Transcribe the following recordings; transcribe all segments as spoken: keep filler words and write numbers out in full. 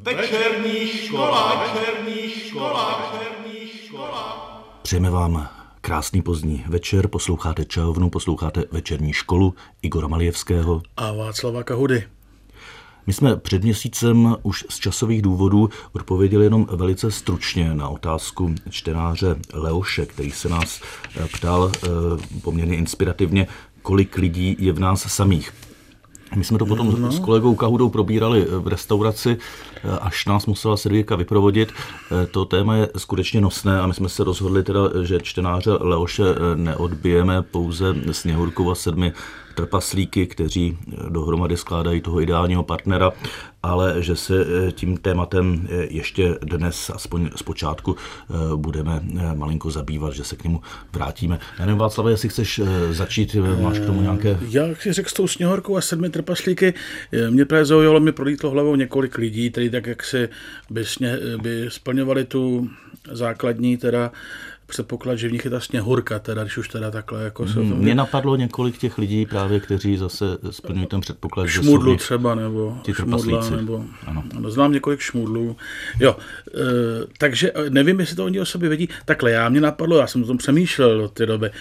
Večerní škola, večerní škola, večerní škola. Přejeme vám krásný pozdní večer, posloucháte Čajovnu, posloucháte Večerní školu Igora Malijevského a Václava Kahudy. My jsme před měsícem už z časových důvodů odpověděli jenom velice stručně na otázku čtenáře Leoše, který se nás ptal poměrně inspirativně, kolik lidí je v nás samých. My jsme to potom no. s kolegou Kahudou probírali v restauraci, až nás musela servírka vyprovodit. To téma je skutečně nosné a my jsme se rozhodli teda, že čtenáře Leoše neodbijeme pouze Sněhurkou a sedmi trpaslíky, kteří dohromady skládají toho ideálního partnera, ale že se tím tématem ještě dnes, aspoň zpočátku, budeme malinko zabývat, že se k němu vrátíme. Já nevím, Václave, jestli chceš začít, máš k tomu nějaké... Já si řekl s tou Sněhorkou a sedmi trpaslíky, mě právě zaujalo, mi prolítlo hlavou několik lidí, tedy tak, jak si by, sně, by splňovali tu základní teda předpoklad, že v nich je ta Sněhurka, teda, když už teda takhle jako hmm, se... Mně napadlo několik těch lidí právě, kteří zase splňují ten předpoklad, šmudlu že jsou třeba, nebo ti šmudla, nebo... Ano. Ano, znám několik šmudlů. Jo, e, takže nevím, jestli to oni o sobě vědí. Takhle, já mě napadlo, já jsem o tom přemýšlel od té doby,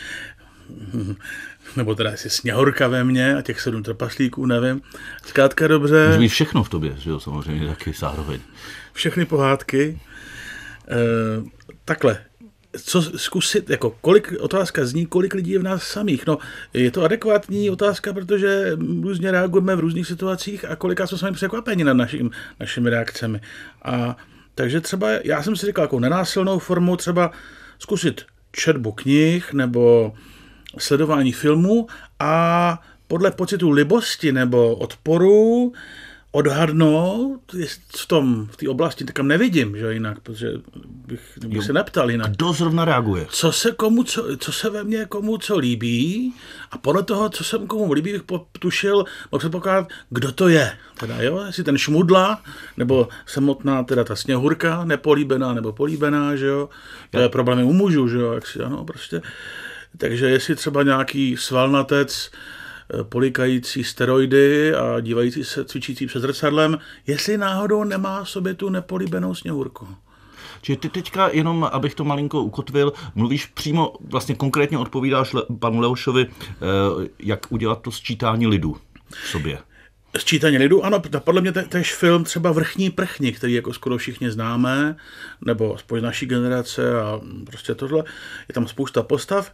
nebo teda jestli Sněhurka ve mně a těch sedm trpaslíků, nevím. Zkrátka dobře... Může být všechno v tobě, že jo, samozřejmě taky zároveň. Všechny pohádky. E, takhle, co zkusit, jako kolik, otázka zní, kolik lidí je v nás samých. No, je to adekvátní otázka, protože různě reagujeme v různých situacích a koliká jsou sami překvapeni nad našim, našimi reakcemi. A takže třeba, já jsem si říkal, jako nenásilnou formou třeba zkusit četbu knih nebo sledování filmů a podle pocitu libosti nebo odporu odhadnout v tom, v té oblasti, tak kam nevidím, že jinak, protože bych, bych se neptal jinak. Kdo zrovna reaguje? Co se komu, co, co se ve mně komu co líbí a podle toho, co se komu líbí, bych potušil, mohl předpokládat, kdo to je. Teda jo, jestli ten šmudla, nebo samotná teda ta Sněhurka, nepolíbená nebo políbená, že jo. To je problémy u mužů, že jo, jak si, ano, prostě. Takže jestli třeba nějaký svalnatec, polikající steroidy a dívající se, cvičící před zrcadlem, jestli náhodou nemá v sobě tu nepolíbenou Sněhurku. Čiže ty teďka, jenom abych to malinko ukotvil, mluvíš přímo, vlastně konkrétně odpovídáš le, panu Leošovi, jak udělat to sčítání lidu v sobě. Sčítání lidu, ano, podle mě též film třeba Vrchní prchni, který jako skoro všichni známe, nebo aspoň naší generace a prostě tohle, je tam spousta postav.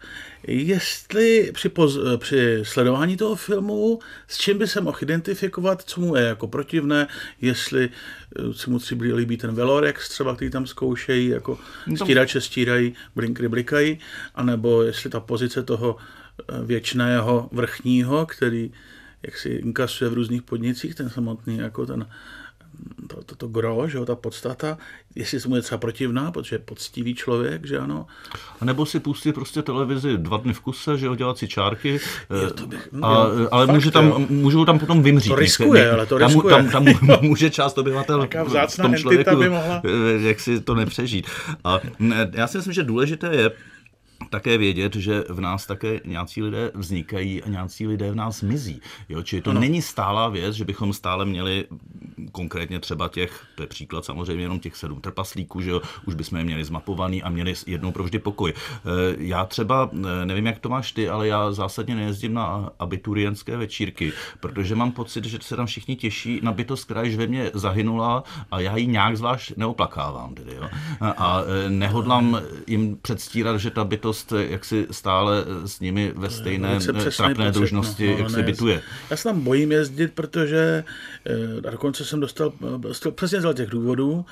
Jestli při, poz, při sledování toho filmu, s čím by se mohl identifikovat, co mu je jako protivné, jestli se mu třeba líbí ten Velorex třeba, který tam zkoušejí, jako stírače stírají, blinkry blikají, anebo jestli ta pozice toho věčného vrchního, který jak si inkasuje v různých podnicích, ten samotný, jako ten, to, to, to gro, že jo, ta podstata, jestli se mu je třeba protivná, protože je poctivý člověk, že ano. A nebo si pustí prostě televizi dva dny v kuse, že jo, dělat si čárky, jo, to bych, a, jo, ale fakt, může tam, můžou tam potom vymřít. To riskuje, ne, ale to riskuje. Tam, tam, tam může část obyvatel v tom člověku, by mohla... jak si to nepřežít. A já si myslím, že důležité je také vědět, že v nás také nějací lidé vznikají a nějací lidé v nás mizí. Jo? Čili to ano. Není stálá věc, že bychom stále měli konkrétně třeba těch, to je příklad samozřejmě jenom těch sedm trpaslíků, že jo? Už bychom je měli zmapovaný a měli jednou provždy pokoj. Já třeba, nevím jak to máš ty, ale já zásadně nejezdím na abiturientské večírky, protože mám pocit, že se tam všichni těší na bytost, která již ve mně zahynula a já ji nějak zvlášť neoplakávám. Tedy, jo? A nehodlám jim předstírat, že ta bytost jak si stále s nimi ve stejné trapné družnosti, no, jak si bytuje. Já se tam bojím jezdit, protože a dokonce jsem dostal, dostal přesně z těch důvodů,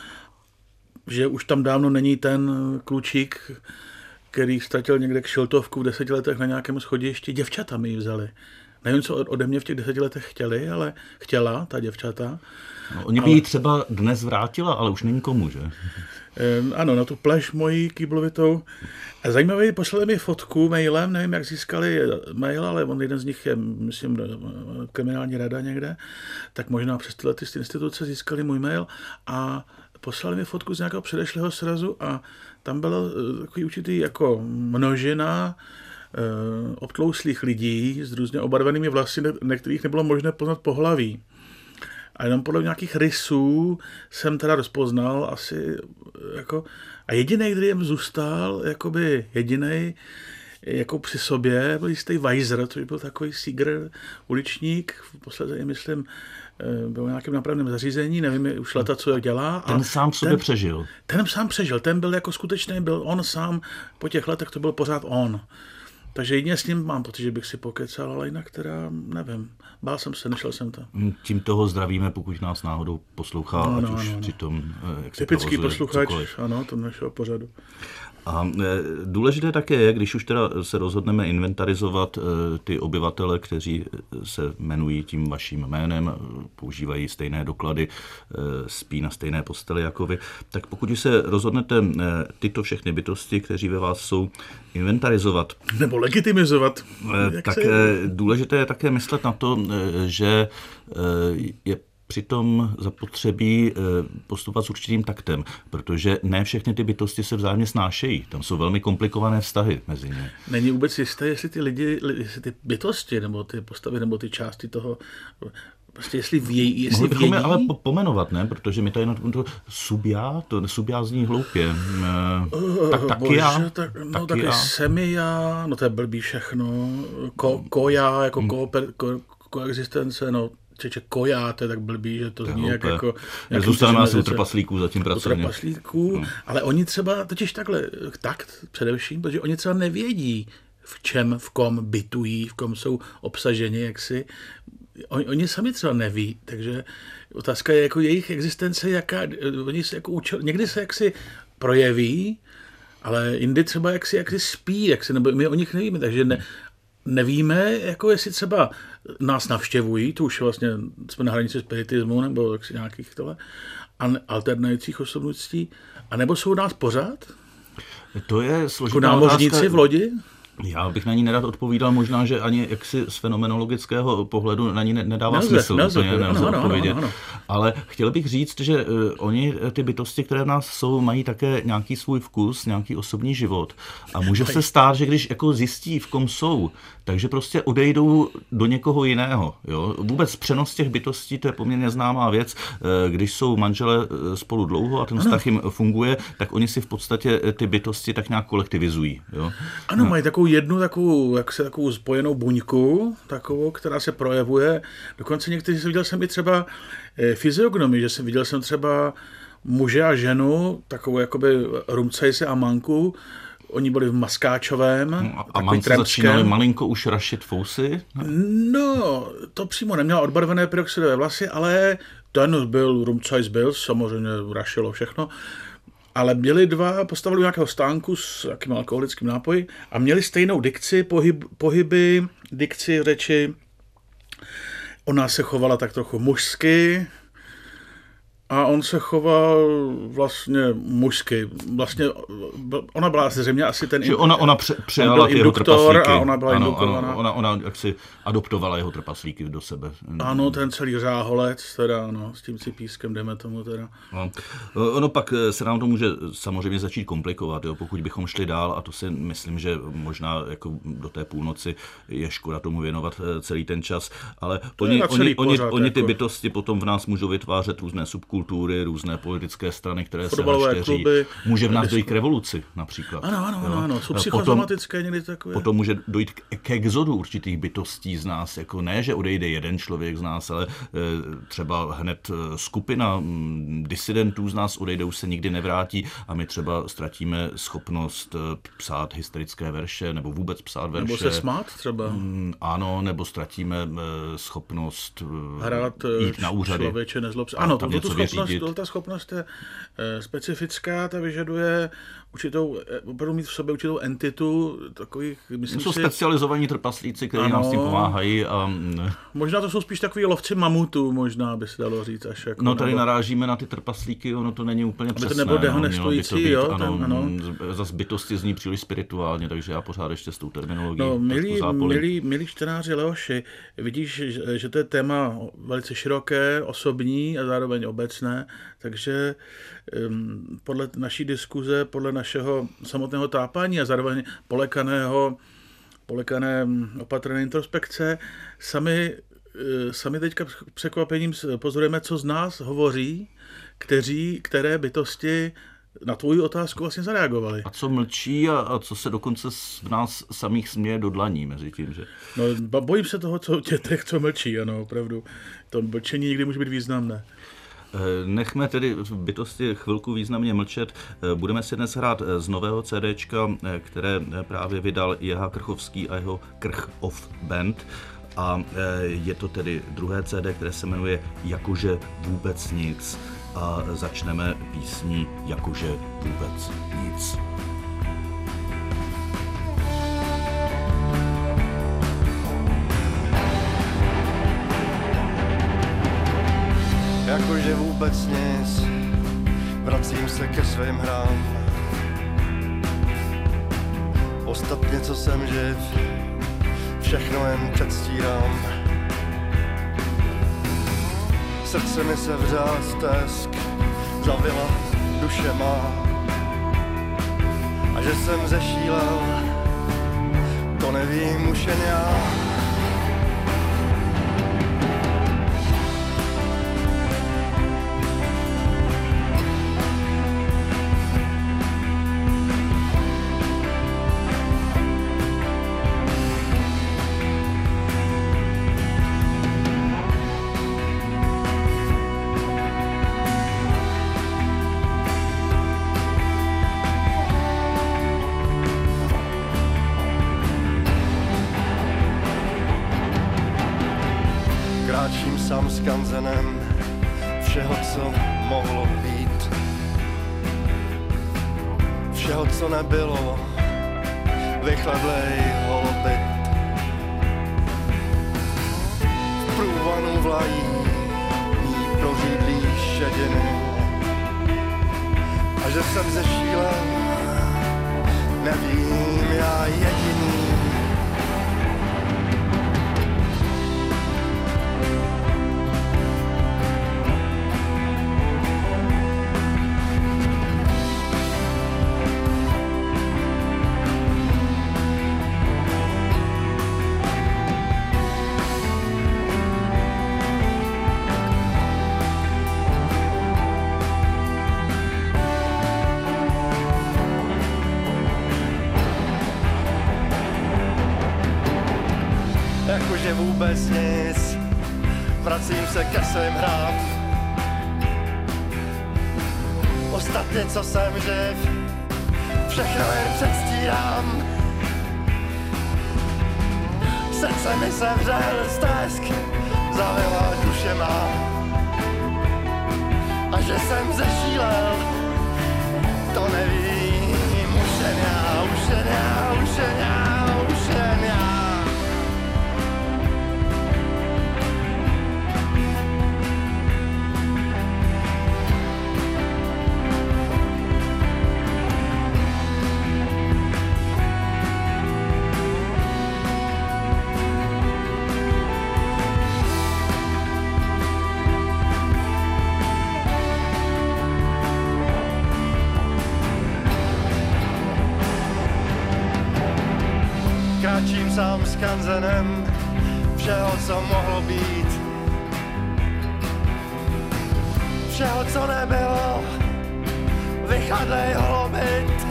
že už tam dávno není ten klučík, který ztratil někde kšiltovku v deseti letech na nějakém schodišti. Děvčata mi ji vzali. Nevím, co ode mě v těch deseti letech chtěli, ale chtěla ta děvčata. No, oni by ale... ji třeba dnes vrátila, ale už není komu, že? Ano, na tu pleš mojí kýblovitou. A zajímavé, poslali mi fotku mailem, nevím, jak získali mail, ale on jeden z nich je, myslím, kriminální rada někde, tak možná přes tyhle ty instituce získali můj mail a poslali mi fotku z nějakého předešlého srazu a tam byla takový určitý jako množina obtlouslých lidí s různě obarvenými vlasy, na kterých nebylo možné poznat pohlaví. A jenom podle nějakých rysů jsem teda rozpoznal asi jako, a jedinej, kdy jim zůstal, jakoby jedinej, jako při sobě, byl jistý Weiser, což byl takový Sieger uličník, posledně myslím, byl v nějakém nápravném zařízení, nevím už leta, co dělá. Ten sám sobě ten, přežil. Ten sám přežil, ten byl jako skutečný, byl on sám, po těch letech to byl pořád on. Takže jedině s ním mám pocit, že bych si pokecal, ale jinak teda nevím. Bál jsem se, nešel jsem to. Tím toho zdravíme, pokud nás náhodou poslouchá, no, ať no, už no, no. při tom, jak se typický posluchač, cokoliv. ano, to našeho pořadu. A důležité také je, když už teda se rozhodneme inventarizovat ty obyvatele, kteří se jmenují tím vaším jménem, používají stejné doklady, spí na stejné posteli jako vy, tak pokud se rozhodnete tyto všechny bytosti, kteří ve vás jsou, inventarizovat. Nebo legitimizovat. Tak se... důležité je také myslet na to, že je přitom zapotřebí postupovat s určitým taktem, protože ne všechny ty bytosti se vzájemně snášejí. Tam jsou velmi komplikované vztahy mezi nimi. Není vůbec jisté, jestli ty lidi, jestli ty bytosti, nebo ty postavy, nebo ty části toho, prostě jestli vědí, jestli Mohli bychom vědí... je ale pomenovat, ne? Protože mi tady na to subia, to subia zní hloupě. Uh, tak taky bože, já. Tak, no taky taky já. semia, no to je blbý všechno. Ko, koja, jako hmm. kooper, ko, koexistence, no čeče koja, to je tak blbý, že to zní jak jako... Zůstaneme asi u trpaslíků zatím pracovně. U trpaslíků, hmm. ale oni třeba, totiž takhle, takt především, protože oni třeba nevědí, v čem, v kom bytují, v kom jsou obsaženi, jaksi. Oni, oni sami třeba neví, takže otázka je jako jejich existence, jaká, oni se jako účel, někdy se jaksi projeví, ale jindy třeba jaksi, jaksi spí, jaksi, nebo my o nich nevíme, takže ne, nevíme, jako jestli třeba nás navštěvují, to už vlastně jsme na hranici spiritismu, nebo jaksi nějakých tohle, alternujících osobností, anebo jsou nás pořád? To je složitá jako námořníci otázka. V lodi? Já bych na ní nerad odpovídal, možná, že ani jaksi z fenomenologického pohledu na ní nedává nelze, smysl nelze, úplně nelze ano, odpovědět. Ano, ano. Ale chtěl bych říct, že uh, oni, ty bytosti, které v nás jsou, mají také nějaký svůj vkus, nějaký osobní život. A může se stát, že když jako zjistí, v kom jsou, takže prostě odejdou do někoho jiného. Jo? Vůbec přenos těch bytostí, to je poměrně známá věc. Když jsou manželé spolu dlouho a ten vztah jim funguje, tak oni si v podstatě ty bytosti tak nějak kolektivizují. Jo? Ano, mají takovou jednu takovou, jak se, takovou spojenou buňku, takovou, která se projevuje. Dokonce někteří jsem viděl jsem i třeba fyziognomii, že jsem viděl jsem třeba muže a ženu, takovou jakoby rumcejse a manku. Oni byli v Maskáčovém. No, a manci začínali malinko už rašit fousy? No, to přímo neměla odbarvené peroxidové vlasy, ale ten byl, rumcajs byl, samozřejmě rašilo všechno. Ale měli dva, postavili nějakého stánku s jakým alkoholickým nápoji a měli stejnou dikci, pohyb, pohyby, dikci, řeči. Ona se chovala tak trochu mužsky a on se choval vlastně mužsky. Vlastně ona byla zřejmě asi ten... Že ona, ona pře, přijala ty jeho trpaslíky. A ona byla ano, indukovaná. ano, ona, ona jaksi adoptovala jeho trpaslíky do sebe. Ano, ten celý řáholec, teda, ano, s tím cipískem jdeme tomu teda. No. Ono pak se nám to může samozřejmě začít komplikovat, jo, pokud bychom šli dál, a to si myslím, že možná jako do té půlnoci je škoda tomu věnovat celý ten čas, ale oni, oni, oni, pořád, oni ty jako... bytosti potom v nás můžou vytvářet různé subkultury, různé politické strany, které se naštěří. Kluby, může v nás dojít k revoluci například. Ano, ano, ano, ano. Jsou psychosomatické někdy takové. Potom může dojít k, k exodu určitých bytostí z nás, jako ne, že odejde jeden člověk z nás, ale e, třeba hned skupina m, disidentů z nás odejde, už se nikdy nevrátí a my třeba ztratíme schopnost psát historické verše, nebo vůbec psát verše. Nebo se smát třeba. M, ano, nebo ztratíme e, schopnost hrát jít na úřady. Člověče nezlob se. Ano, to, to, schopnost, to, ta schopnost je e, specifická, ta vyžaduje určitou, opravdu mít v sobě určitou entitu takových, myslím jsou si... specializovaní trpaslíci, kteří ano, nám s tím pomáhají. A... Možná to jsou spíš takový lovci mamutů, možná by se dalo říct. Až jako, no tady nebo... narážíme na ty trpaslíky, ono to není úplně aby přesné. To nebylo dehonestující, no, být, jo? Ano, ten, ano. Zas bytosti zní příliš spirituálně, takže já pořád ještě s tou terminologií. No, milí, milí, milí čtenáři Leoši, vidíš, že, že to je téma velice široké, osobní a zároveň obecné, takže um, podle naší diskuze, podle našeho samotného tápání a zároveň polekaného, polekané opatrné introspekce, sami sami teďka překvapením pozorujeme, co z nás hovoří, kteří, které bytosti na tvoji otázku vlastně zareagovali. A co mlčí a, a co se dokonce v nás samých směje do dlaní mezi tím, že... No, bojím se toho, co těch, co mlčí, ano, opravdu. To mlčení někdy může být významné. Nechme tedy bytosti chvilku významně mlčet. Budeme si dnes hrát z nového CDčka, které právě vydal J H Krchovský a jeho Krch of Band. A je to tedy druhé C D, které se jmenuje Jakože vůbec nic. A začneme písní Jakože vůbec nic. Jakože vůbec nic, vracím se ke svým hrám. Ostatně, co jsem živ, všechno jen předstírám. Srdce mi se vřál stesk, zavila duše má. A že jsem zešílel, to nevím už jen já. Kráčím sám skanzenem všeho, co mohlo být, všeho, co nebylo, vychladlej holopit. V průvanu vlají mý prořídlý šediny a že jsem zešílen, nevím já jediný. Jakože vůbec nic, vracím se ke svým hrám. Ostatně, co jsem živ, všechno jen předstírám. Srdce mi se vřel stesk, zavila duše má. A že jsem zešílel, to nevím, už jen já, už jen já, už jen já, už jen já. Kráčím sám skanzenem všeho, co mohlo být, všeho, co nebylo, vychadlej holobit.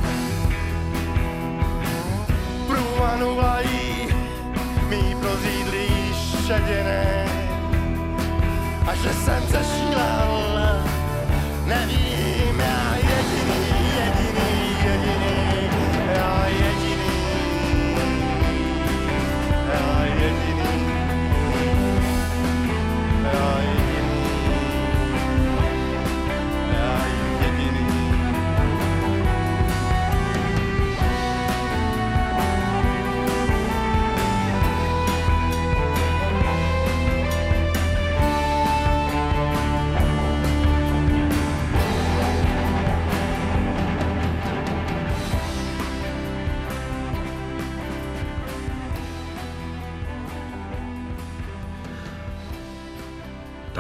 Průvanu vlají mý prořídlý šediny a že jsem zešílel, nevím já jediný, jediný, jediný, já jediný. Já jediný, já jediný, já jediný.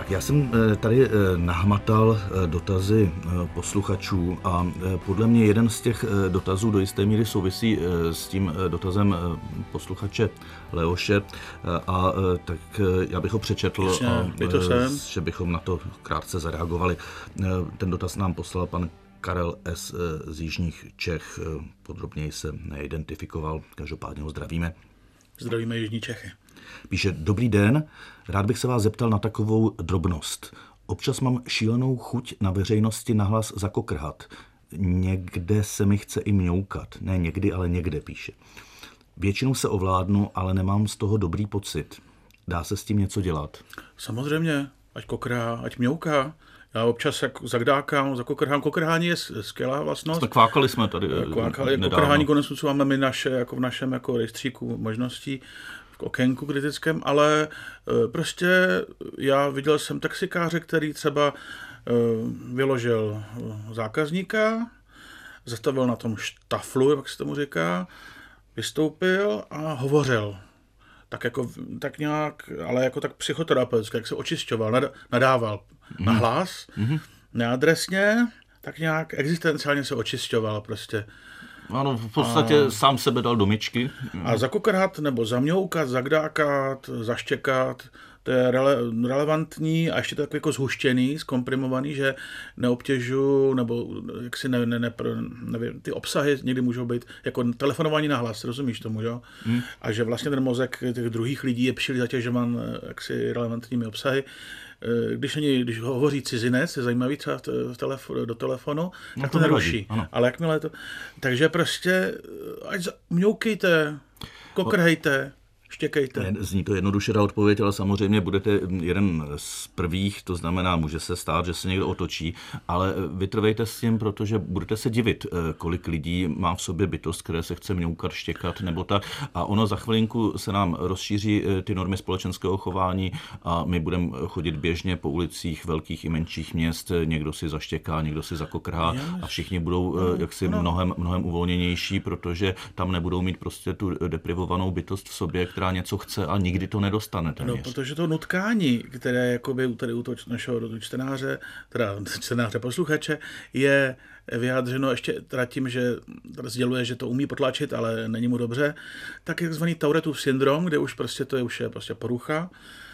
Tak já jsem tady nahmatal dotazy posluchačů a podle mě jeden z těch dotazů do jisté míry souvisí s tím dotazem posluchače Leoše a tak já bych ho přečetl Jasně, a to že bychom na to krátce zareagovali. Ten dotaz nám poslal pan Karel S. z Jižních Čech, podrobněji se neidentifikoval, každopádně ho zdravíme. Zdravíme Jižní Čechy. Píše, dobrý den, rád bych se vás zeptal na takovou drobnost. Občas mám šílenou chuť na veřejnosti nahlas zakokrhat. Někde se mi chce i mňoukat. Ne někdy, ale někde, píše. Většinou se ovládnu, ale nemám z toho dobrý pocit. Dá se s tím něco dělat? Samozřejmě, ať kokrhá, ať mňouká. Já občas jak zagdákám, zakokrhám. Kokrhání je skvělá vlastnost. Tak kvákali jsme tady Kvákali, nedávno. Kokrhání konec máme my naše, jako v našem jako rejstříku možností, v okénku kritickém, ale prostě já viděl jsem taxikáře, který třeba vyložil zákazníka, zastavil na tom štaflu, jak se tomu říká, vystoupil a hovořil. Tak jako, tak nějak, ale jako tak psychoterapeuticky, jak se očišťoval, nadával mm. na hlas, mm. neadresně, tak nějak existenciálně se očišťoval prostě. Ano, v podstatě a, sám sebe dal do myčky. A zakokrhat nebo zamňoukat, zagdákat, zaštěkat, to je rele, relevantní a ještě tak jako zhuštěný, zkomprimovaný, že neobtěžu, nebo jak si ne, ne, ne, nevím, ty obsahy někdy můžou být jako telefonování na hlas, rozumíš tomu, jo? Hmm. A že vlastně ten mozek těch druhých lidí je příliš zatěžován jaksi relevantními obsahy. Když, ani, když hovoří cizinec, je zajímavý třeba v telefo, do telefonu, no tak to, to neruší. Ale jakmile to... Takže prostě ať mňoukejte, kokrhejte, štěkejte. Zní to jednoduše dá odpověď, ale samozřejmě budete jeden z prvých, to znamená, může se stát, že se někdo otočí, ale vytrvejte s tím, protože budete se divit, kolik lidí má v sobě bytost, které se chce mňoukat, štěkat nebo tak. A ono za chvilinku se nám rozšíří ty normy společenského chování a my budeme chodit běžně po ulicích velkých i menších měst, někdo si zaštěká, někdo si zakokrhá a všichni budou no, jaksi no. mnohem, mnohem uvolněnější, protože tam nebudou mít prostě tu deprivovanou bytost v sobě, která něco chce a nikdy to nedostane. No, protože to nutkání, které jakoby tady u toho našeho čtenáře, teda čtenáře posluchače, je vyjádřeno ještě teda tím, že sděluje, že to umí potlačit, ale není mu dobře, tak je takzvaný Tourettův syndrom, kde už prostě to je už je prostě porucha,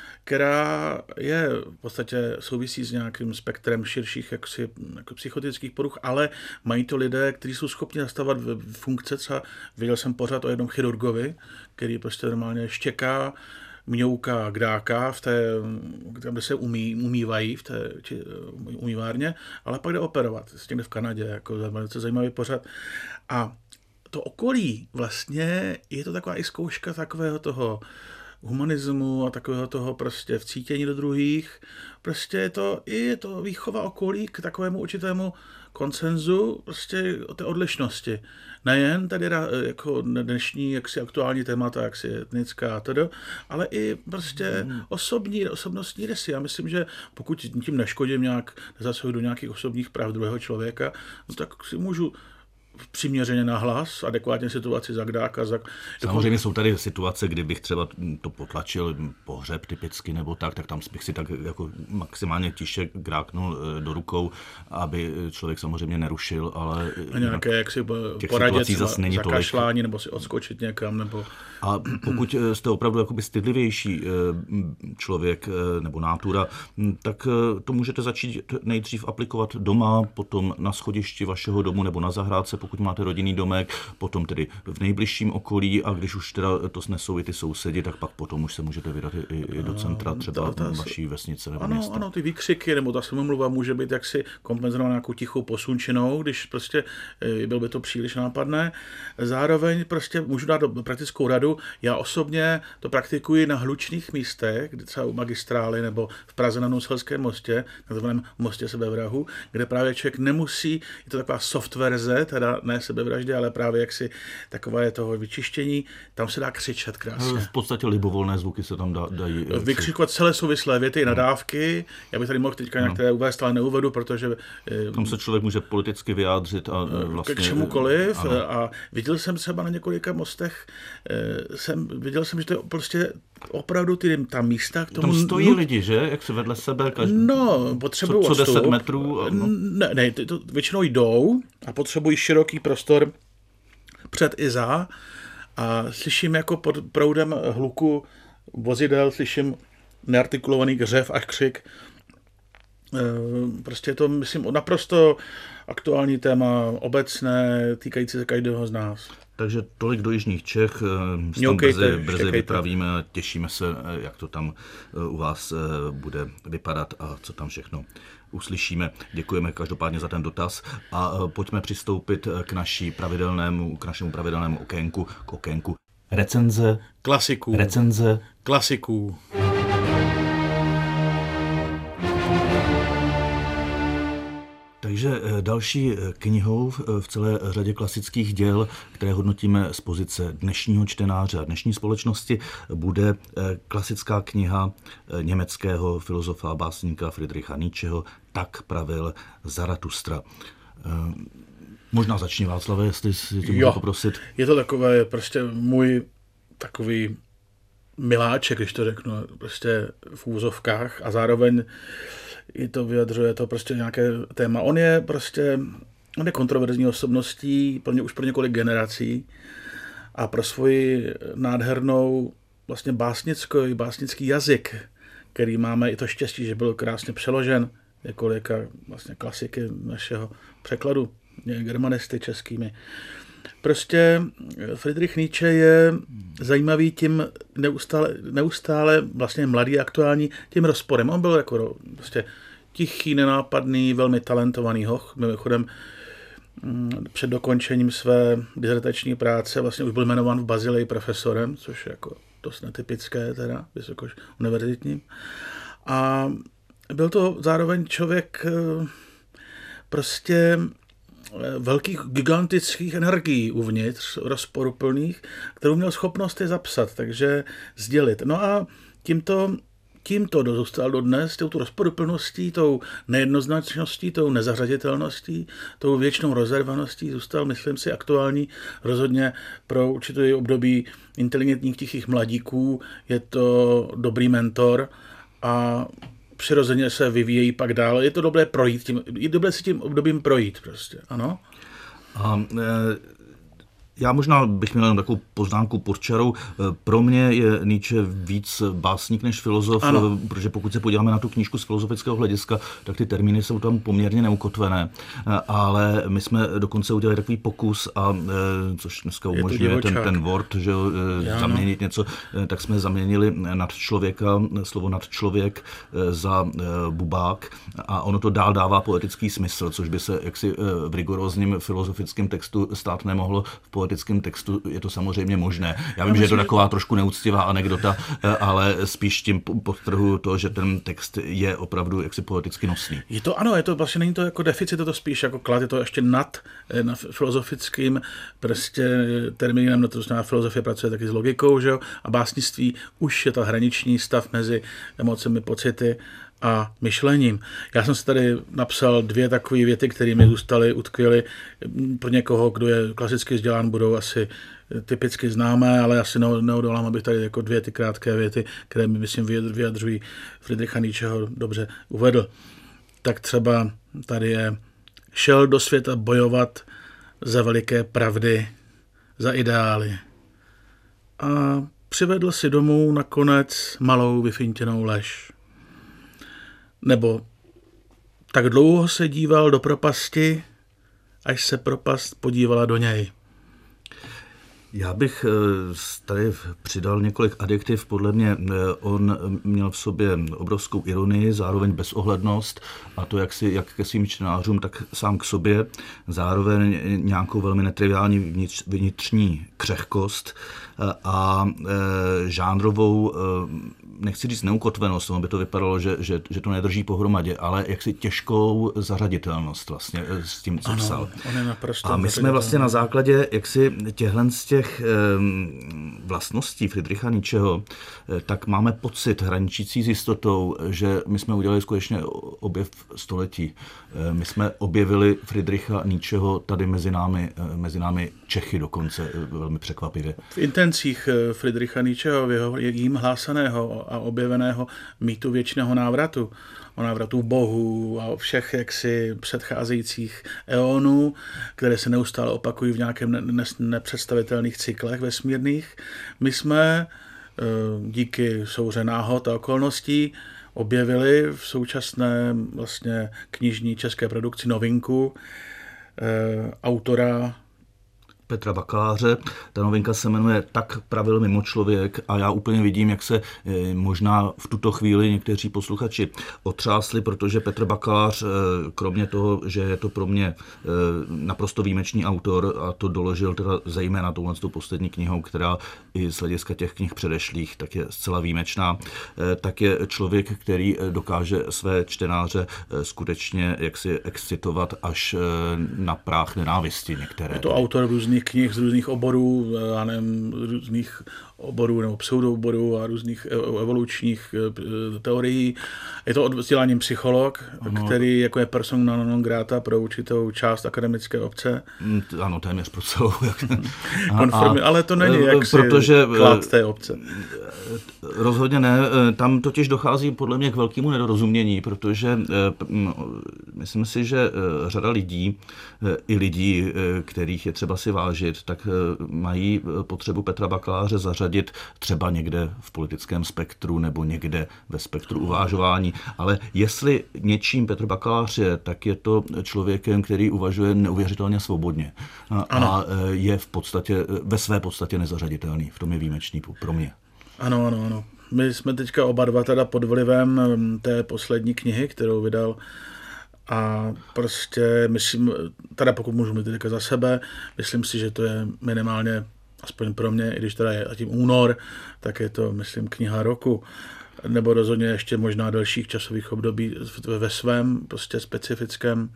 která je v podstatě souvisí s nějakým spektrem širších jaksi, jako psychotických poruch, ale mají to lidé, kteří jsou schopni nastavovat funkce. Třeba viděl jsem pořád o jednom chirurgovi, který prostě normálně štěká, mňouká, kdáká, v té, tam, kde se umí, umývají v té či, umývárně, ale pak jde operovat. Je někde v Kanadě, jako velice zajímavý pořád. A to okolí vlastně je to taková i zkouška takového toho humanismu a takového toho prostě vcítění do druhých. Prostě je to i je to výchova okolí k takovému určitému konsenzu prostě o té odlišnosti. Nejen tady jako dnešní jaksi aktuální témata, jaksi etnická a tedy, ale i prostě mm. osobní, osobnostní rysy. Já myslím, že pokud tím neškodím nějak, nezasahuji do nějakých osobních práv druhého člověka, no tak si můžu přiměřeně nahlas, adekvátně situaci zagdáka. Zak... Samozřejmě jsou tady situace, kdy bych třeba to potlačil, pohřeb typicky nebo tak, tak tam bych si tak jako maximálně tiše gráknul do rukou, aby člověk samozřejmě nerušil, ale... A nějaké, jak si poradit zakašlání, nebo si odskočit někam, nebo... A pokud jste opravdu jakoby stydlivější člověk nebo nátura, tak to můžete začít nejdřív aplikovat doma, potom na schodišti vašeho domu nebo na zahrádce, pokud máte rodinný domek, potom tedy v nejbližším okolí a když už teda to snesou i ty sousedi, tak pak potom už se můžete vydat i, i do centra třeba ta, ta, vaší vesnice nebo ano, města. Ano, ty výkřiky nebo ta samomluva může být jaksi kompenzovaná nějakou tichou posunčinou, když prostě byl by to příliš nápadné. Zároveň prostě můžu dát praktickou radu. Já osobně to praktikuji na hlučných místech, kde třeba u magistrály nebo v Praze na Noushelském mostě, na takzvaném mostě sebevrahu, kde právě člověk nemusí, je to taková soft verze, teda ne sebevraždy, ale právě jaksi takové je toho vyčištění, tam se dá křičet krásně. V podstatě libovolné zvuky se tam dá, dají. Vykřikovat celé souvislé věty, nadávky. Já bych tady mohl teďka některé uvést, ale neuvedu, protože... Tam se člověk může politicky vyjádřit a vlastně... K čemukoliv. Ano. A viděl jsem třeba na několika mostech, jsem, viděl jsem, že to je prostě opravdu ty, ta místa k tomu... Tam stojí nut... lidi, že? Jak se vedle sebe každý... No, potřebují co, co odstup. deset metrů? No. Ne, ne to, to většinou jdou a potřebují široký prostor před i za a slyším jako pod proudem hluku vozidel, slyším neartikulovaný hřev až křik. Prostě je to, myslím, naprosto aktuální téma, obecné, týkající se každého z nás. Takže tolik do jižních Čech, s tam brzy, brzy vypravíme a těšíme se, jak to tam u vás bude vypadat a co tam všechno uslyšíme. Děkujeme každopádně za ten dotaz a pojďme přistoupit k, naší pravidelnému, k našemu pravidelnému okénku, k okénku recenze klasiků. Recenze klasiků. Takže další knihou v celé řadě klasických děl, které hodnotíme z pozice dnešního čtenáře a dnešní společnosti, bude klasická kniha německého filozofa a básníka Friedricha Nietzscheho Tak pravil Zaratustra. Možná začni, Václave, jestli si tě můžu poprosit. Je to takové prostě můj takový miláček, když to řeknu, prostě v úzovkách a zároveň i to vyjadřuje to prostě nějaké téma. On je prostě, on je kontroverzní osobností, pro ně už pro několik generací a pro svoji nádhernou vlastně básnickou, básnický jazyk, který máme i to štěstí, že byl krásně přeložen několika vlastně klasiky našeho překladu, germanisty českými. Prostě Friedrich Nietzsche je zajímavý tím neustále, neustále vlastně mladý, aktuální, tím rozporem. On byl jako prostě tichý, nenápadný, velmi talentovaný hoch. Mimochodem před dokončením své dizertační práce vlastně už byl jmenován v Bazileji profesorem, což je jako dost netypické, teda vysokoš univerzitním. A byl to zároveň člověk prostě velkých gigantických energií uvnitř, rozporuplných, kterou měl schopnost je zapsat, takže sdělit. No a tímto, tímto zůstal dodnes, tou rozporuplností, tou nejednoznačností, tou nezařaditelností, tou věčnou rozervaností zůstal, myslím si, aktuální rozhodně pro určitě období inteligentních tichých mladíků. Je to dobrý mentor a přirozeně se vyvíjejí pak dál. Je to dobré projít tím, je dobré si tím obdobím projít prostě, ano. A e, já možná bych měl jenom takovou poznámku pod čarou. Pro mě je Nietzsche víc básník než filozof, ano. Protože pokud se podíváme na tu knížku z filozofického hlediska, tak ty termíny jsou tam poměrně neukotvené. Ale my jsme dokonce udělali takový pokus, a což dneska umožňuje ten, ten Word, že já, zaměnit no. něco, tak jsme zaměnili nad člověka, slovo nad člověk za bubák a ono to dál dává poetický smysl, což by se jaksi v rigorózním filozofickém textu stát nemohlo. V poetickém textu je to samozřejmě možné. Já vím, že je to taková trošku neúctivá anekdota, ale spíš tím podtrhuji to, že ten text je opravdu jaksi poeticky nosný. Je to ano, je to vlastně není to jako deficit, je to spíš jako klad, je to ještě nad na filozofickým prostě termínem, na to znamená filozofie pracuje taky s logikou, že jo? A básnictví už je to hraniční stav mezi emocemi, pocity a myšlením. Já jsem si tady napsal dvě takové věty, které mi zůstaly, utkvěly. Pro někoho, kdo je klasicky vzdělán, budou asi typicky známé, ale já si neodolám, abych tady jako dvě ty krátké věty, které mi, myslím, vyjadřují Friedricha Nietzscheho, dobře uvedl. Tak třeba tady je: šel do světa bojovat za veliké pravdy, za ideály. A přivedl si domů nakonec malou vyfintěnou lež. Nebo tak dlouho se díval do propasti, až se propast podívala do něj. Já bych tady přidal několik adjektiv. Podle mě on měl v sobě obrovskou ironii, zároveň bezohlednost, a to jak, si, jak ke svým čtenářům, tak sám k sobě. Zároveň nějakou velmi netriviální vnitřní křehkost a žánrovou, nechci říct neukotvenost, by to vypadalo, že, že, že to nedrží pohromadě, ale jaksi těžkou zařaditelnost vlastně s tím, co ano, psal. On je naprosto a my jsme vlastně na základě jaksi těchhle z těch těch vlastností Friedricha Nietzscheho, tak máme pocit hraničící s jistotou, že my jsme udělali skutečně objev století. My jsme objevili Friedricha Nietzscheho tady mezi námi, mezi námi Čechy dokonce, velmi překvapivě. V intencích Friedricha Nietzscheho, jeho, jím hlásaného a objeveného mýtu věčného návratu, o návratu bohu a o všech jaksi předcházejících eonů, které se neustále opakují v nějakém ne- ne- nepředstavitelných cyklech vesmírných. My jsme díky souhře náhod a okolností objevili v současné vlastně knižní české produkci novinku autora Petra Bakaláře. Ta novinka se jmenuje Tak pravil mimo člověk a já úplně vidím, jak se možná v tuto chvíli někteří posluchači otřásli, protože Petr Bakalář, kromě toho, že je to pro mě naprosto výjimečný autor, a to doložil teda zejména touhle poslední knihou, která i z hlediska těch knih předešlých tak je zcela výjimečná, tak je člověk, který dokáže své čtenáře skutečně jaksi excitovat až na práh nenávisti některé. Je to autor různých knih z různých oborů, já nevím, různých oborů nebo pseudooborů a různých evolučních teorií. Je to vzděláním psycholog, ano. Který jako je persona non grata pro určitou část akademické obce. Ano, téměř pro celou. Konformi, ale to není jak protože, klad té obce. Rozhodně ne. Tam totiž dochází podle mě k velkému nedorozumění, protože myslím si, že řada lidí, i lidí, kterých je třeba si vážit, tak mají potřebu Petra Bakaláře zařadit třeba někde v politickém spektru nebo někde ve spektru uvažování. Ale jestli něčím Petr Bakalář je, tak je to člověkem, který uvažuje neuvěřitelně svobodně. A, a je v podstatě, ve své podstatě nezařaditelný. V tom je výjimečný pro mě. Ano, ano, ano. My jsme teďka oba dva teda pod vlivem té poslední knihy, kterou vydal, a prostě myslím, teda pokud můžu mít teďka za sebe, myslím si, že to je minimálně, aspoň pro mě, i když teda je zatím únor, tak je to, myslím, kniha roku, nebo rozhodně ještě možná dalších časových období ve svém prostě specifickém,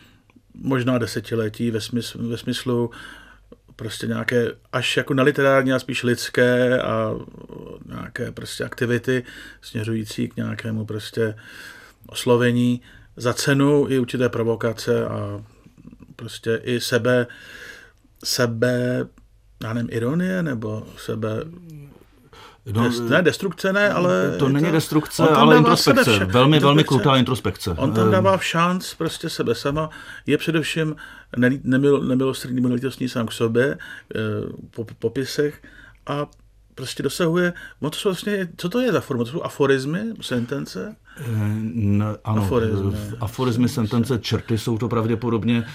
možná desetiletí ve smyslu, ve smyslu prostě nějaké až jako na literární a spíš lidské a nějaké prostě aktivity směřující k nějakému prostě oslovení za cenu i určité provokace a prostě i sebe, sebe, já nevím, ironie nebo sebe, no, Dest, ne destrukce, ne, ale... To není to, destrukce, ale introspekce. Vše, velmi, velmi krutá introspekce. On tam dává šanc prostě sebe sama. Je především nemilosrdný, nelítostný sám k sobě po popisech a prostě dosahuje, no to jsou vlastně, co to je za forma? To jsou aforizmy, sentence? No, ano, aforizmy. aforizmy, sentence, črty jsou to pravděpodobně.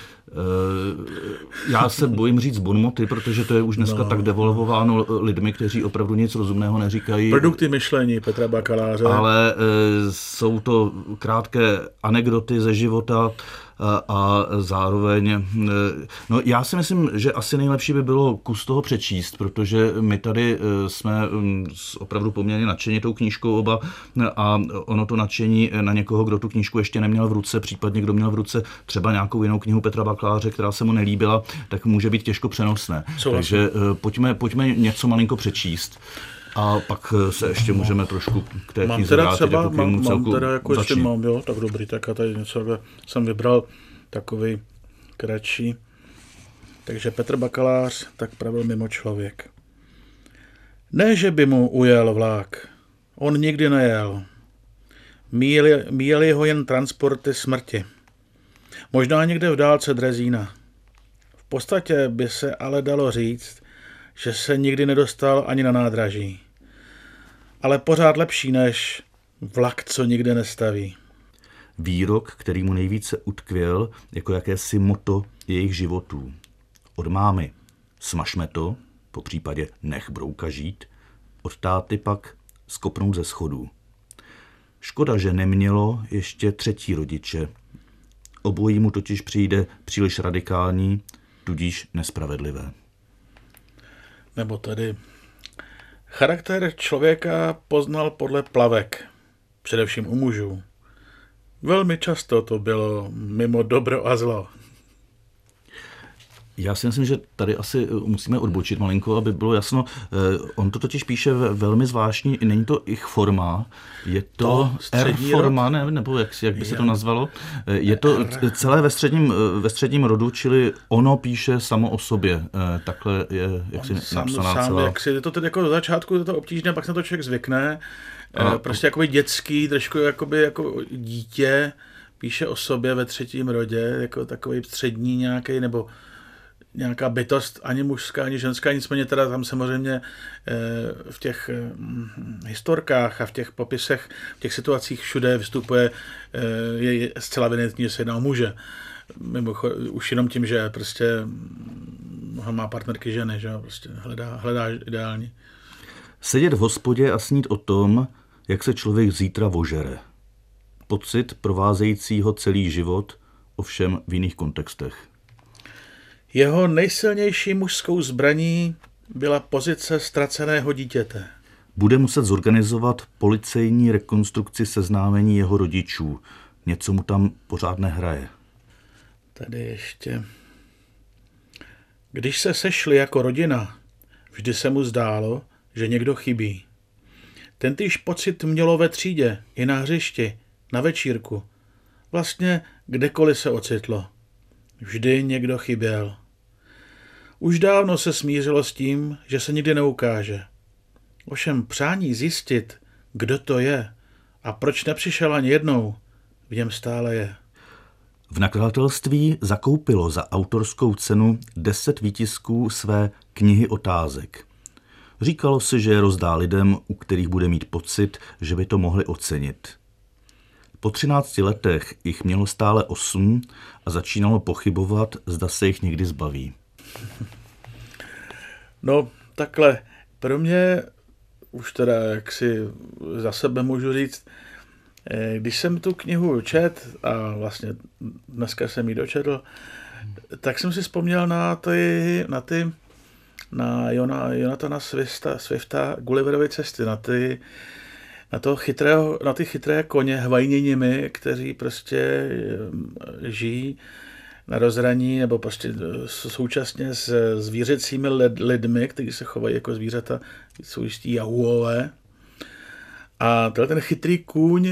Já se bojím říct bonmoty, protože to je už dneska no. tak devolvováno lidmi, kteří opravdu nic rozumného neříkají. Produkty myšlení Petra Bakaláře. Ale jsou to krátké anekdoty ze života a, a zároveň, no já si myslím, že asi nejlepší by bylo kus toho přečíst, protože my tady jsme opravdu poměrně nadšení tou knížkou oba a ono to nadšení na někoho, kdo tu knížku ještě neměl v ruce, případně kdo měl v ruce třeba nějakou jinou knihu Petra Bakaláře, která se mu nelíbila, tak může být těžko přenosné. Co Takže pojďme, pojďme něco malinko přečíst. A pak se ještě můžeme trošku k té knize vrátit. Třeba, jako mám, mám teda jako ještě mám, jo, tak dobrý, tak a tady něco jsem vybral takový kratší. Takže Petr Bakalář tak pravil mimo člověk. Ne, že by mu ujel vlák, on nikdy nejel. Míjeli, míjeli ho jen transporty smrti. Možná někde v dálce Drezína. V podstatě by se ale dalo říct, že se nikdy nedostal ani na nádraží. Ale pořád lepší než vlak, co nikde nestaví. Výrok, který mu nejvíce utkvěl jako jakési motto jejich životů. Od mámy smažme to, po případě nech brouka žít, od táty pak skopnout ze schodů. Škoda, že nemělo ještě třetí rodiče. Obojí mu totiž přijde příliš radikální, tudíž nespravedlivé. Nebo tady charakter člověka poznal podle plavek, především u mužů. Velmi často to bylo mimo dobro a zlo. Já si myslím, že tady asi musíme odbočit malinko, aby bylo jasno. On to totiž píše velmi zvláštní, není to ich forma, je to, to R forma, ne, nebo jak, jak by se to nazvalo. Je to celé ve středním, ve středním rodu, čili ono píše samo o sobě. Takhle je jaksi napsaná sám, celá. Jak si, je to tedy jako do začátku je to obtížné, pak se na to člověk zvykne. A, prostě jakoby dětský, trošku jakoby jako dítě, píše o sobě ve třetím rodě, jako takový střední nějaký, nebo nějaká bytost, ani mužská, ani ženská, nicméně teda tam samozřejmě v těch historkách a v těch popisech, v těch situacích všude vystupuje, je zcela evidentní, že se jedná o muže. Mimochod, už jenom tím, že prostě má partnerky ženy, že prostě hledá, hledá ideální. Sedět v hospodě a snít o tom, jak se člověk zítra ožere. Pocit provázejícího celý život, ovšem v jiných kontextech. Jeho nejsilnější mužskou zbraní byla pozice ztraceného dítěte. Bude muset zorganizovat policejní rekonstrukci seznámení jeho rodičů. Něco mu tam pořád nehraje. Tady ještě. Když se sešli jako rodina, vždy se mu zdálo, že někdo chybí. Tentýž pocit mělo ve třídě, i na hřišti, na večírku. Vlastně kdekoliv se ocitlo. Vždy někdo chyběl. Už dávno se smířilo s tím, že se nikdy neukáže. Ovšem přání zjistit, kdo to je a proč nepřišel ani jednou, v něm stále je. V nakladatelství zakoupilo za autorskou cenu deset výtisků své knihy otázek. Říkalo si, že je rozdá lidem, u kterých bude mít pocit, že by to mohli ocenit. Po třinácti letech jich mělo stále osm a začínalo pochybovat, zda se jich někdy zbaví. No, takhle. Pro mě, už teda, jak si za sebe můžu říct, když jsem tu knihu čet a vlastně dneska jsem ji dočetl, tak jsem si vzpomněl na ty, na ty, na Jona, Jonathana Swifta, Swifta Gulliverovy cesty, na ty, na, toho chytrého, na ty chytré koně hvajněnimi, kteří prostě žijí na rozhraní nebo prostě současně s zvířecími lidmi, kteří se chovají jako zvířata, jsou jistí jahuové. A ten chytrý kůň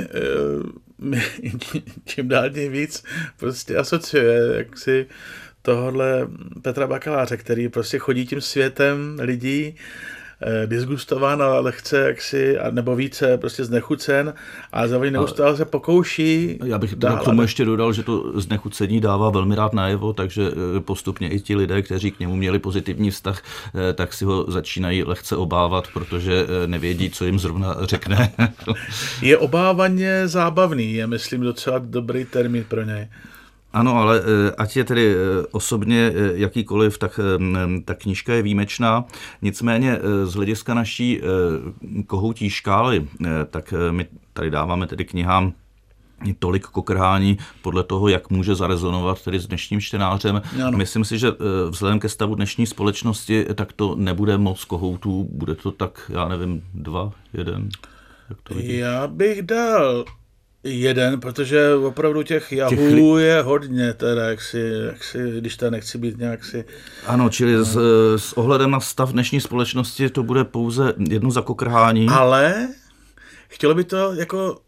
mi čím dál tím víc prostě asociuje jaksi tohohle Petra Bakaláře, který prostě chodí tím světem lidí, disgustován a lehce jaksi, nebo více prostě znechucen a zároveň neustále se pokouší. Já bych k tomu ještě dodal, že to znechucení dává velmi rád najevo, takže postupně i ti lidé, kteří k němu měli pozitivní vztah, tak si ho začínají lehce obávat, protože nevědí, co jim zrovna řekne. Je obávaně zábavný, je myslím docela dobrý termín pro něj. Ano, ale ať je tedy osobně jakýkoliv, tak ta knížka je výjimečná. Nicméně z hlediska naší kohoutí škály, tak my tady dáváme tedy knihám tolik kokrhání podle toho, jak může zarezonovat tedy s dnešním čtenářem. Ano. Myslím si, že vzhledem ke stavu dnešní společnosti, tak to nebude moc kohoutů, bude to tak, já nevím, dva, jeden. Jak to vidí? Já bych dal jeden, protože opravdu těch jahů je hodně, teda, jak si, jak si, když to nechci být nějak si... Ano, čili s, s ohledem na stav dnešní společnosti to bude pouze jedno zakokrhání. Ale chtělo by to jako,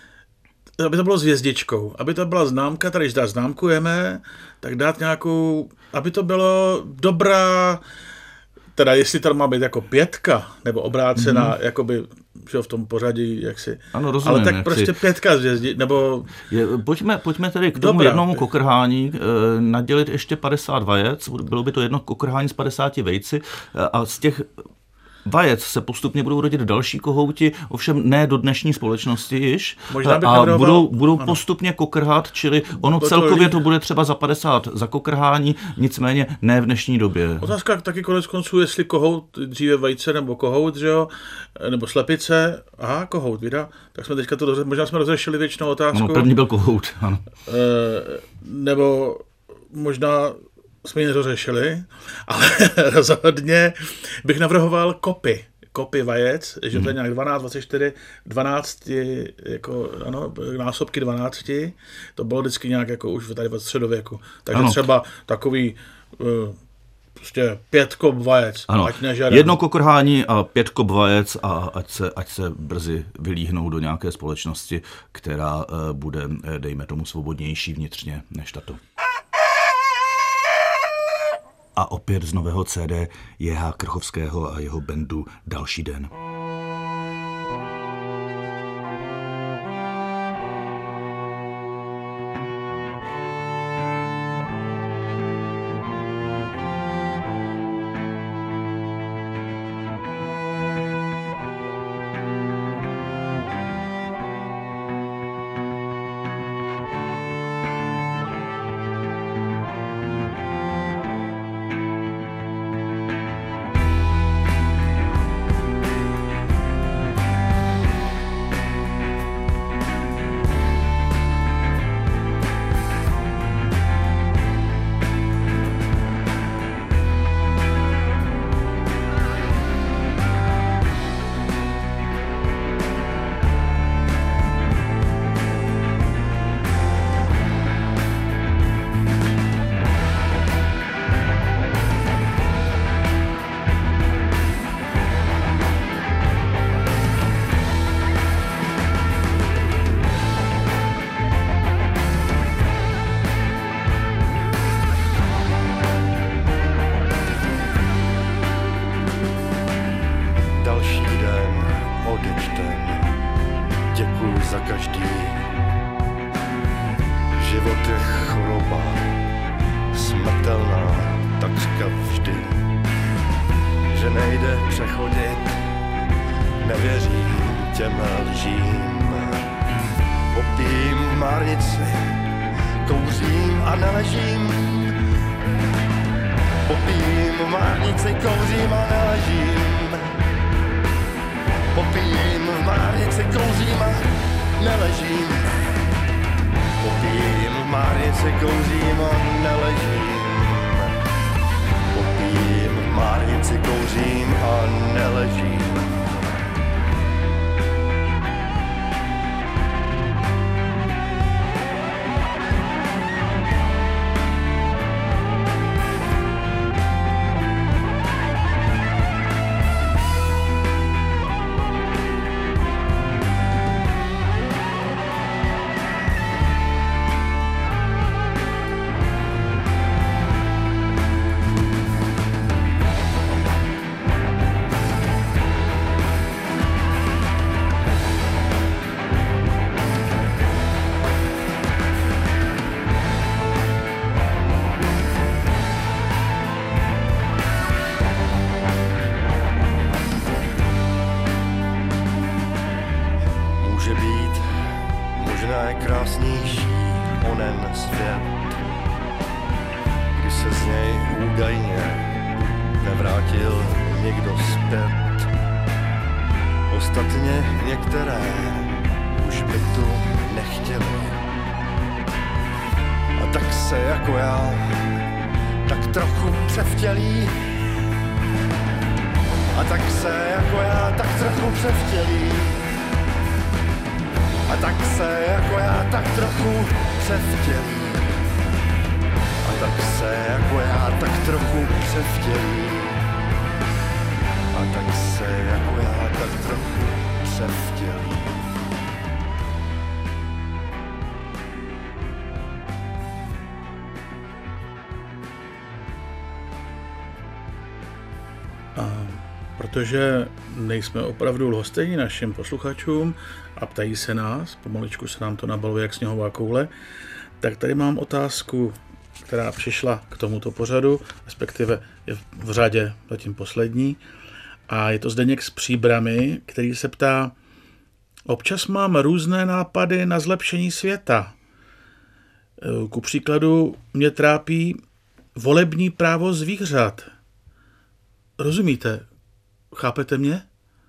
aby to bylo s hvězdičkou, aby to byla známka, tady když dá známkujeme, tak dát nějakou, aby to bylo dobrá, teda jestli to má být jako pětka, nebo obrácená, mm-hmm. jakoby, že v tom pořadí, jak si... Ano, rozumím. Ale tak prostě si... pětka z hvězdi, nebo... Je, pojďme, pojďme tedy k tomu Dobrá. jednomu kokrhání e, nadělit ještě padesát vajec, bylo by to jedno kokrhání z padesáti vejci e, a z těch vajec se postupně budou rodit další kohouti, ovšem ne do dnešní společnosti již. Možná a navrhoval... budou, budou postupně kokrhat, čili ono to celkově to, to bude třeba za padesát za kokrhání, nicméně ne v dnešní době. Otázka taky konec konců, jestli kohout dříve vejce nebo kohout, že jo, nebo slepice, aha, kohout, vida, tak jsme teďka to, doře... možná jsme rozřešili věčnou otázku. Ano, první byl kohout, ano. E, nebo možná jsme ji nedořešili, ale rozhodně bych navrhoval kopy. Kopy vajec, že to je nějak dvanáct, dvacet čtyři, dvanáct, jako, ano, násobky dvanácti, to bylo vždycky nějak jako už tady ve středověku. Takže ano. Třeba takový prostě pět kop vajec, ano, ať nežadám. Jedno kokrhání a pět kop vajec a ať se, ať se brzy vylíhnou do nějaké společnosti, která bude, dejme tomu, svobodnější vnitřně než tato. A opět z nového C D J H Krchovského a jeho bandu Další den. za každý. Život je choroba, smrtelná takřka vždy. Že nejde přechodit, nevěřím těm lžím. Popím v márnici, kouřím a neležím. Popím v márnici, kouřím a neležím. Popím v márnici, kouřím a neležím. Popím v márnici, kouřím a neležím. Popím v márnici, kouřím a neležím. Protože nejsme opravdu lhostejní našim posluchačům a ptají se nás, pomaličku se nám to nabaluje jak sněhová koule, tak tady mám otázku, která přišla k tomuto pořadu, respektive je v řadě zatím poslední, a je to Zdeněk z Příbrami, který se ptá: občas mám různé nápady na zlepšení světa. Ku příkladu mě trápí volební právo zvířat. Rozumíte? Chápete mě?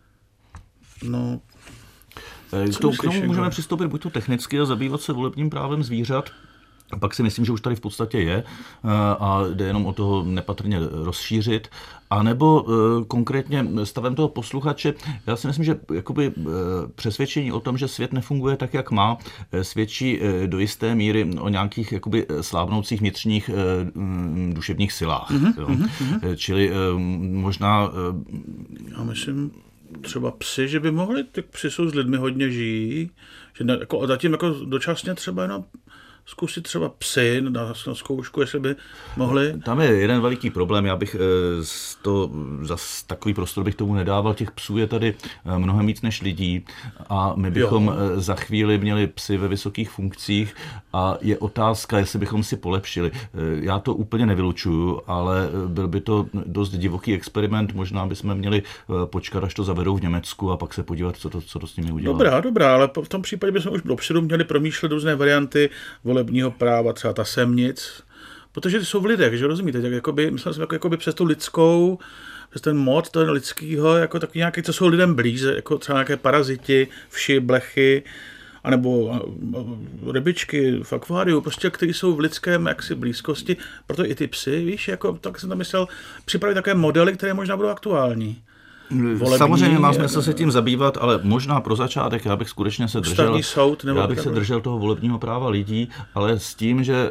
No, k tomu, k tomu můžeme přistoupit buď to technicky a zabývat se volebním právem zvířat, Pak si myslím, že už tady v podstatě je a jde jenom o toho nepatrně rozšířit. A nebo konkrétně stavem toho posluchače, já si myslím, že jakoby přesvědčení o tom, že svět nefunguje tak, jak má, svědčí do jisté míry o nějakých jakoby slábnoucích vnitřních duševních silách. Mm-hmm, jo. Mm-hmm. Čili možná... Já myslím, třeba psy, že by mohli, tak psy jsou s lidmi hodně žijí, že ne, jako, zatím jako dočasně třeba jenom zkusit třeba psy na, na zkoušku, jestli by mohli. Tam je jeden veliký problém, já bych to, za takový prostor bych tomu nedával, těch psů je tady mnohem víc než lidí a my bychom jo. za chvíli měli psy ve vysokých funkcích a je otázka, jestli bychom si polepšili. Já to úplně nevylučuju, ale byl by to dost divoký experiment, možná bychom měli počkat, až to zavedou v Německu a pak se podívat, co to, co to s nimi udělá. Dobrá, dobrá, ale v tom případě bychom už dopředu měli promýšlet různé varianty volebního práva, třeba ta semnic, protože ty jsou v lidech, že rozumíte, tak jakoby, myslím si, jako, jakoby přes tu lidskou, přes ten mod toho lidského, jako takový nějaký, co jsou lidem blíž, jako třeba nějaké paraziti, vši, blechy, anebo rybičky v akváriu, prostě, který jsou v lidském jaksi blízkosti, proto i ty psy, víš, jako, tak jsem tam myslel, připravit také modely, které možná budou aktuální. Volební, samozřejmě má smysl se tím zabývat, ale možná pro začátek já bych skutečně se držel, soud, já bych se držel toho volebního práva lidí, ale s tím, že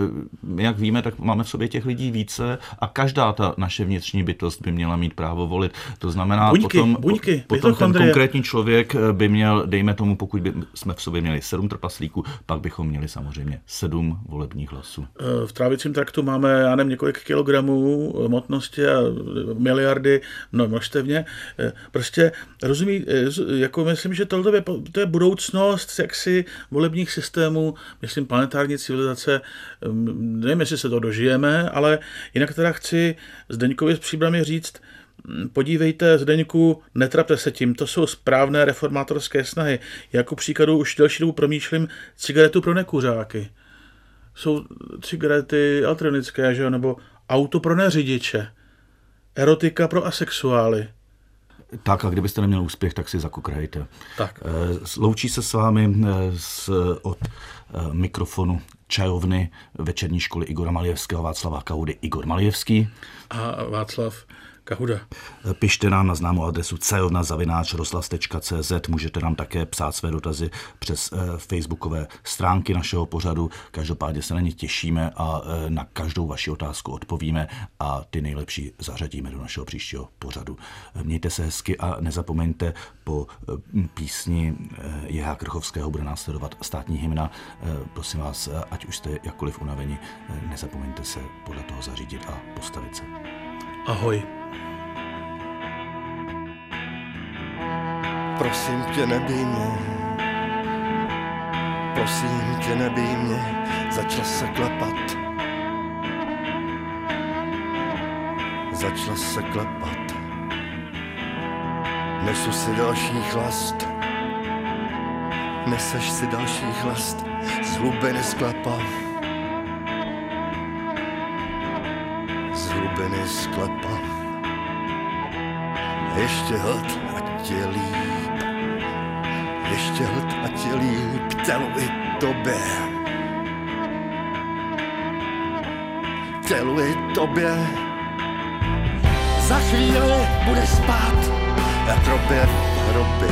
jak víme, tak máme v sobě těch lidí více a každá ta naše vnitřní bytost by měla mít právo volit. To znamená, buňky, potom, buňky, potom ten konkrétní člověk by měl, dejme tomu, pokud by jsme v sobě měli sedm trpaslíků, pak bychom měli samozřejmě sedm volebních hlasů. V trávicím traktu máme, já nevím, několik kilogramů hmotnosti a miliardy no, množstevně. Prostě rozumí, jako myslím, že tohle je, to je budoucnost jaksi volebních systémů, myslím planetární civilizace, nevím, jestli se to dožijeme, ale jinak teda chci Zdeňkovi s Příbrami říct, podívejte, Zdeňku, netrapte se tím, to jsou správné reformátorské snahy. Jako příkladu už delší dobu promýšlím cigaretu pro nekuřáky. Jsou cigarety elektronické, že jo, nebo auto pro neřidiče, erotika pro asexuály. Tak a kdybyste neměl úspěch, tak si zakukrajte. Tak. Loučí se s vámi z, od mikrofonu čajovny večerní školy Igora Malijevského, Václava Kahudy, Igor Malijevský a Václav Kahuda. Pište nám na známou adresu cajovna zavináč rozhlas tečka cé zet. Můžete nám také psát své dotazy přes facebookové stránky našeho pořadu. Každopádně se na ně těšíme a na každou vaši otázku odpovíme a ty nejlepší zařadíme do našeho příštího pořadu. Mějte se hezky a nezapomeňte, po písni J H Krchovského bude následovat státní hymna. Prosím vás, ať už jste jakkoliv unaveni, nezapomeňte se podle toho zařídit a postavit se. Ahoj. Prosím tě, nebij mě, prosím tě, nebij mě, začal se klepat. Začal se klepat. Nesu si další chlast, neseš si další chlast z hlubiny sklepa. Z hlubiny sklepa. Ještě hlad, ať je líp. Ještě hlad, ať je líp. Tělu i tobě. Tělu i tobě. Za chvíli budeš spát v hrobě, v hrobě.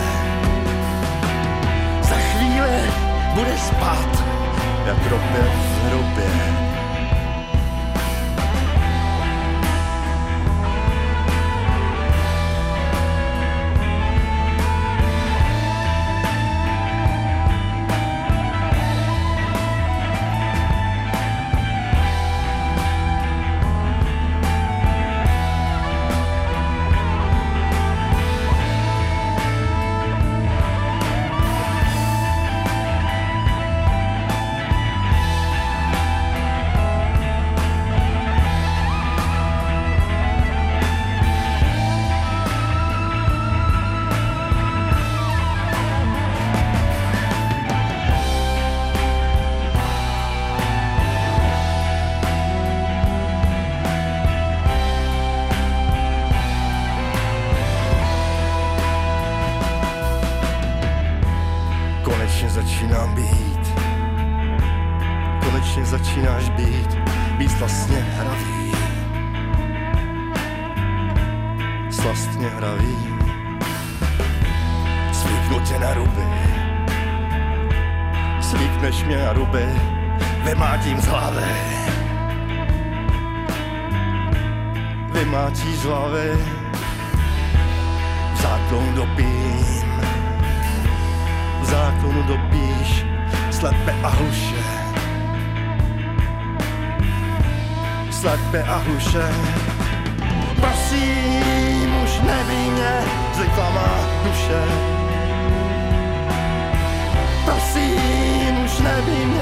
Za chvíli budeš spát v hrobě, v hrobě. slastně hravý, slastně hravý, svíknu tě na ruby, svíkneš mě na ruby, vymátím z hlavy, vymátí z hlavy, v záklonu dopím, v záklonu dopíš, slepe a hluše, slepe a hluše. Prosím, už neví mě, zvykla má duše. Prosím, už neví